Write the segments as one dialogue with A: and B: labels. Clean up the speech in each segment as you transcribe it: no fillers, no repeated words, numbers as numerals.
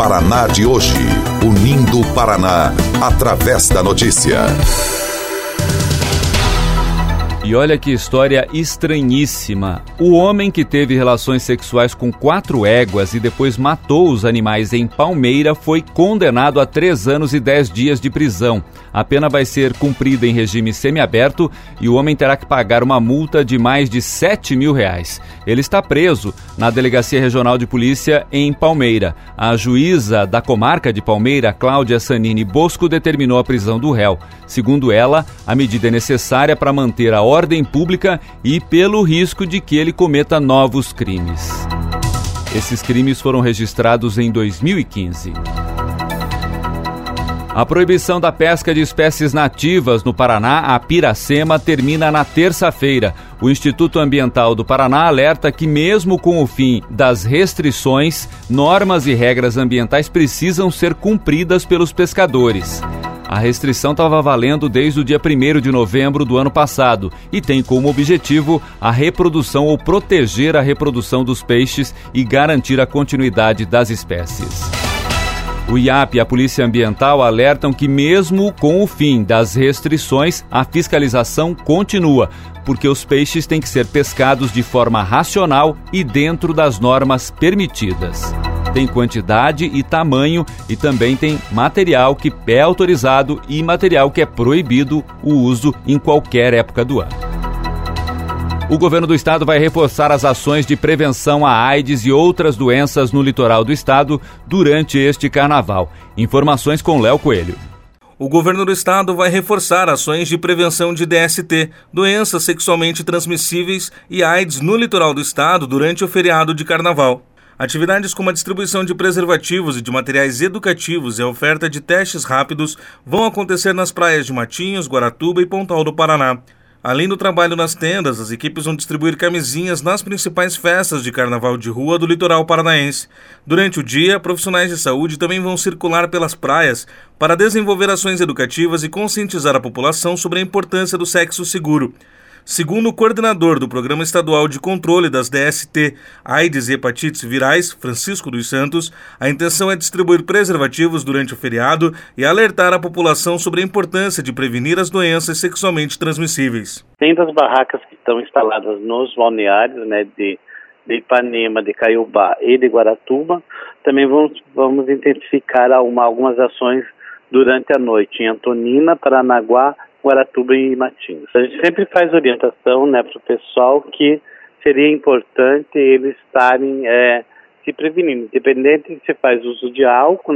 A: Paraná de hoje. Unindo o Paraná através da notícia.
B: E olha que história estranhíssima. O homem que teve relações sexuais com 4 éguas e depois matou os animais em Palmeira foi condenado a 3 anos e 10 dias de prisão. A pena vai ser cumprida em regime semiaberto e o homem terá que pagar uma multa de mais de R$7 mil. Ele está preso na Delegacia Regional de Polícia em Palmeira. A juíza da comarca de Palmeira, Cláudia Sanini Bosco, determinou a prisão do réu. Segundo ela, a medida é necessária para manter a ordem pública e pelo risco de que ele cometa novos crimes. Esses crimes foram registrados em 2015. A proibição da pesca de espécies nativas no Paraná, a piracema, termina na terça-feira. O Instituto Ambiental do Paraná alerta que mesmo com o fim das restrições, normas e regras ambientais precisam ser cumpridas pelos pescadores. A restrição estava valendo desde o dia 1º de novembro do ano passado e tem como objetivo a reprodução ou proteger a reprodução dos peixes e garantir a continuidade das espécies. O IAP e a Polícia Ambiental alertam que mesmo com o fim das restrições, a fiscalização continua, porque os peixes têm que ser pescados de forma racional e dentro das normas permitidas. Tem quantidade e tamanho e também tem material que é autorizado e material que é proibido o uso em qualquer época do ano. O governo do estado vai reforçar as ações de prevenção à AIDS e outras doenças no litoral do estado durante este carnaval. Informações com Léo Coelho.
C: O governo do estado vai reforçar ações de prevenção de DST, doenças sexualmente transmissíveis e AIDS no litoral do estado durante o feriado de carnaval. Atividades como a distribuição de preservativos e de materiais educativos e a oferta de testes rápidos vão acontecer nas praias de Matinhos, Guaratuba e Pontal do Paraná. Além do trabalho nas tendas, as equipes vão distribuir camisinhas nas principais festas de carnaval de rua do litoral paranaense. Durante o dia, profissionais de saúde também vão circular pelas praias para desenvolver ações educativas e conscientizar a população sobre a importância do sexo seguro. Segundo o coordenador do Programa Estadual de Controle das DST, AIDS e Hepatites Virais, Francisco dos Santos, a intenção é distribuir preservativos durante o feriado e alertar a população sobre a importância de prevenir as doenças sexualmente transmissíveis.
D: Tem das barracas que estão instaladas nos balneários, de Ipanema, de Caiobá e de Guaratuba, também vamos intensificar algumas ações durante a noite em Antonina, Paranaguá, Guaratuba e Matinhos. A gente sempre faz orientação para o pessoal que seria importante eles estarem se prevenindo. Independente se faz uso de álcool,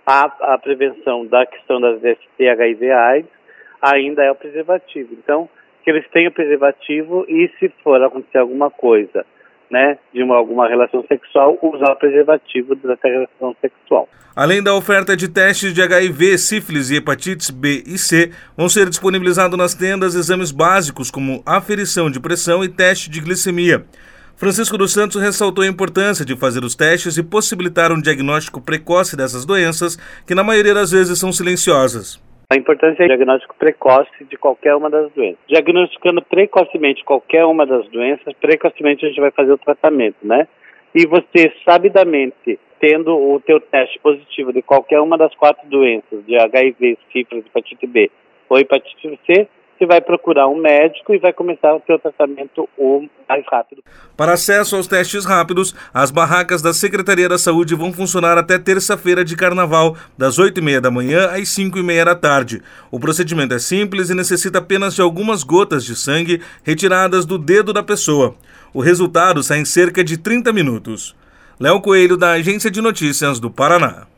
D: a prevenção da questão das DST, HIV, AIDS, ainda é o preservativo. Então, que eles tenham preservativo e se for acontecer alguma coisa, de alguma relação sexual, usar o preservativo dessa relação sexual.
C: Além da oferta de testes de HIV, sífilis e hepatites B e C, vão ser disponibilizados nas tendas exames básicos como aferição de pressão e teste de glicemia. Francisco dos Santos ressaltou a importância de fazer os testes e possibilitar um diagnóstico precoce dessas doenças, que na maioria das vezes são silenciosas.
D: A importância é o diagnóstico precoce de qualquer uma das doenças. Diagnosticando precocemente qualquer uma das doenças, precocemente a gente vai fazer o tratamento, E você, sabidamente, tendo o teu teste positivo de qualquer uma das 4 doenças, de HIV, sífilis, hepatite B ou hepatite C, você vai procurar um médico e vai começar o seu tratamento o mais rápido.
C: Para acesso aos testes rápidos, as barracas da Secretaria da Saúde vão funcionar até terça-feira de carnaval, das 8h30 da manhã às 5h30 da tarde. O procedimento é simples e necessita apenas de algumas gotas de sangue retiradas do dedo da pessoa. O resultado sai em cerca de 30 minutos. Léo Coelho, da Agência de Notícias do Paraná.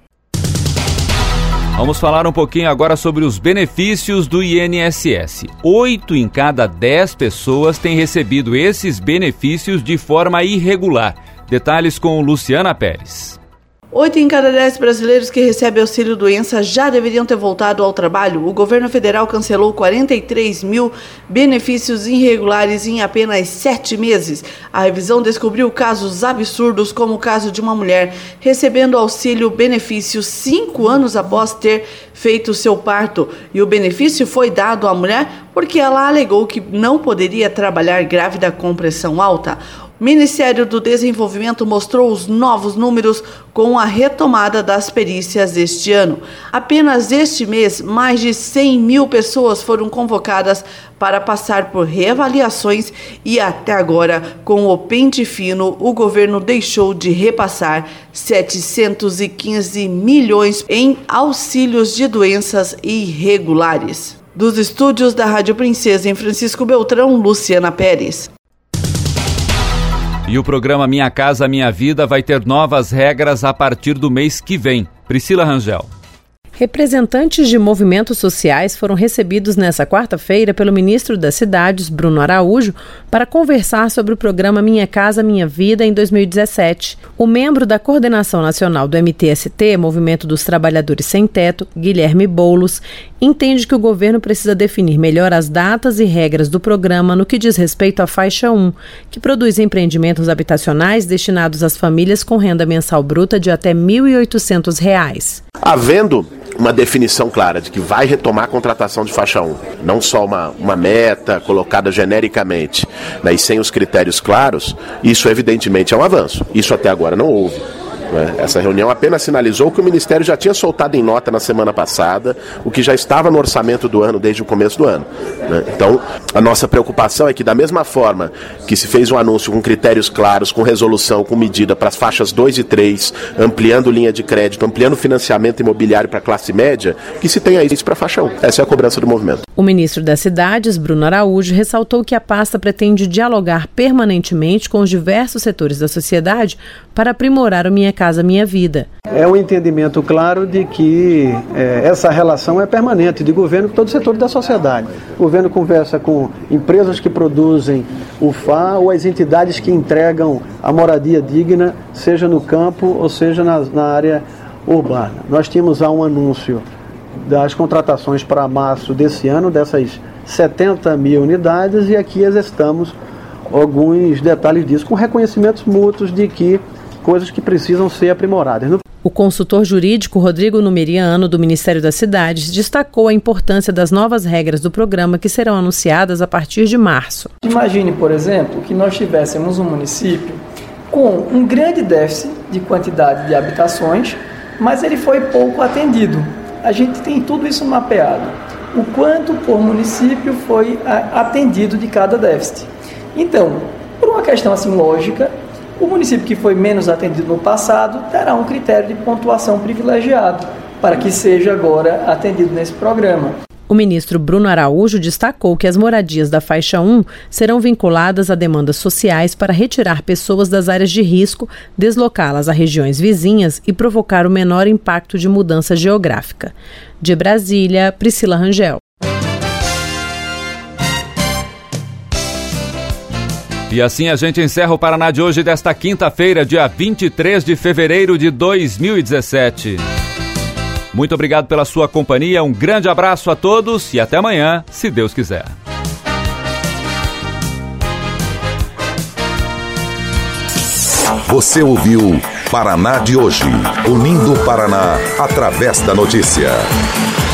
B: Vamos falar um pouquinho agora sobre os benefícios do INSS. 8 em cada 10 pessoas têm recebido esses benefícios de forma irregular. Detalhes com Luciana Pérez.
E: 8 em cada 10 brasileiros que recebem auxílio-doença já deveriam ter voltado ao trabalho. O governo federal cancelou 43 mil benefícios irregulares em apenas 7 meses. A revisão descobriu casos absurdos, como o caso de uma mulher recebendo auxílio-benefício 5 anos após ter feito seu parto. E o benefício foi dado à mulher porque ela alegou que não poderia trabalhar grávida com pressão alta. Ministério do Desenvolvimento mostrou os novos números com a retomada das perícias este ano. Apenas este mês, mais de 100 mil pessoas foram convocadas para passar por reavaliações e até agora, com o pente fino, o governo deixou de repassar 715 milhões em auxílios de doenças irregulares. Dos estúdios da Rádio Princesa em Francisco Beltrão, Luciana Pérez.
B: E o programa Minha Casa Minha Vida vai ter novas regras a partir do mês que vem. Priscila Rangel.
F: Representantes de movimentos sociais foram recebidos nesta quarta-feira pelo ministro das Cidades, Bruno Araújo, para conversar sobre o programa Minha Casa Minha Vida em 2017. O membro da Coordenação Nacional do MTST, Movimento dos Trabalhadores Sem Teto, Guilherme Boulos, entende que o governo precisa definir melhor as datas e regras do programa no que diz respeito à faixa 1, que produz empreendimentos habitacionais destinados às famílias com renda mensal bruta de até R$ 1.800.
G: Havendo uma definição clara de que vai retomar a contratação de faixa 1, não só uma meta colocada genericamente, né, e sem os critérios claros, isso evidentemente é um avanço. Isso até agora não houve. Essa reunião apenas sinalizou que o Ministério já tinha soltado em nota na semana passada o que já estava no orçamento do ano desde o começo do ano. Então, a nossa preocupação é que, da mesma forma que se fez um anúncio com critérios claros, com resolução, com medida para as faixas 2 e 3, ampliando linha de crédito, ampliando financiamento imobiliário para a classe média, que se tenha isso para a faixa 1. Essa é a cobrança do movimento.
F: O ministro das Cidades, Bruno Araújo, ressaltou que a pasta pretende dialogar permanentemente com os diversos setores da sociedade para aprimorar o Minha Casa Minha Vida.
H: É um entendimento claro de que essa relação é permanente de governo com todo o setor da sociedade. O governo conversa com empresas que produzem o FA ou as entidades que entregam a moradia digna, seja no campo ou seja na área urbana. Nós tínhamos um anúncio das contratações para março desse ano, dessas 70 mil unidades, e aqui exercitamos alguns detalhes disso, com reconhecimentos mútuos de que coisas que precisam ser aprimoradas.
F: O consultor jurídico Rodrigo Numeriano, do Ministério das Cidades, destacou a importância das novas regras do programa que serão anunciadas a partir de março.
I: Imagine, por exemplo, que nós tivéssemos um município com um grande déficit de quantidade de habitações, mas ele foi pouco atendido. A gente tem tudo isso mapeado. O quanto por município foi atendido de cada déficit. Então, por uma questão assim lógica, o município que foi menos atendido no passado terá um critério de pontuação privilegiado para que seja agora atendido nesse programa.
F: O ministro Bruno Araújo destacou que as moradias da faixa 1 serão vinculadas a demandas sociais para retirar pessoas das áreas de risco, deslocá-las a regiões vizinhas e provocar o menor impacto de mudança geográfica. De Brasília, Priscila Rangel.
B: E assim a gente encerra o Paraná de hoje desta quinta-feira, dia 23 de fevereiro de 2017. Muito obrigado pela sua companhia, um grande abraço a todos e até amanhã, se Deus quiser.
A: Você ouviu Paraná de hoje, unindo o Paraná através da notícia.